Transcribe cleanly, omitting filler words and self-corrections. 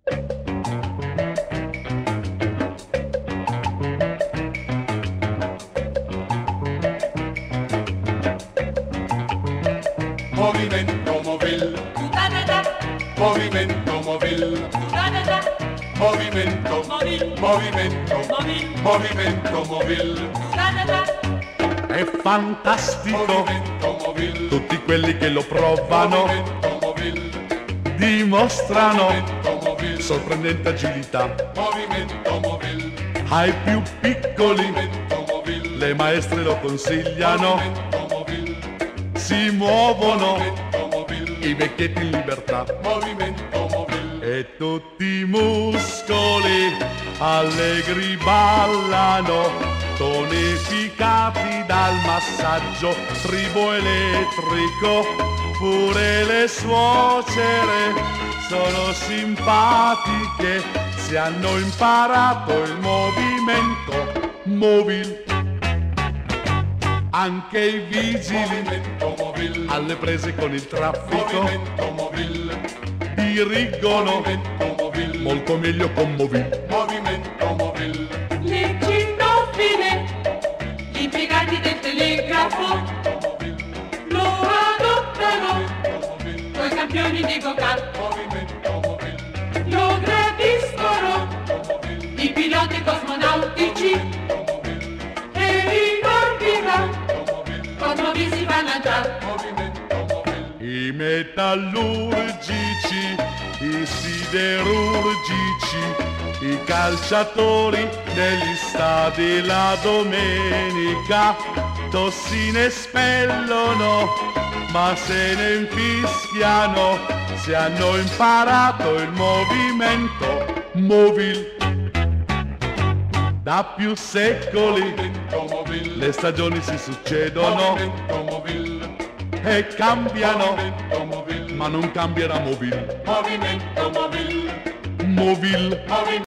Movimento Movil, Movimento Movil, Movimento, Movimento Movil. È fantastico, Movimento Movil, tutti quelli che lo provano Movimento Movil, dimostrano Movimento Movil, sorprendente agilità. Movimento Movil, Ai più piccoli Movimento Movil, le maestre lo consigliano, Movimento Movil, si muovono Movimento Movil, i vecchietti in libertà. Movimento Movil, E tutti i muscoli allegri ballano, tonificati dal massaggio triboelettrico. Pure le suocere sono simpatiche se hanno imparato il movimento Movil. Anche i vigili Movimento Movil, alle prese con il traffico Movimento Movil, dirigono Movimento Movil, molto meglio con Movil. Movimento Movil, Le cittofile, gli impiegati del telegrafo, lo adottano coi campioni di go-kart, Movimento Movil, lo gradiscono i piloti cosmonautici e in orbita con Movil si vanno a già. I metallurgici, i siderurgici, i calciatori negli stadi la domenica tossine espellono, ma se ne infischiano se hanno imparato il movimento Movil. Da più secoli Movimento Movil, le stagioni si succedono Movimento Movil, e cambiano, Movimento Movil, ma non cambierà Movil. Movimento Movil, Movil. Movimento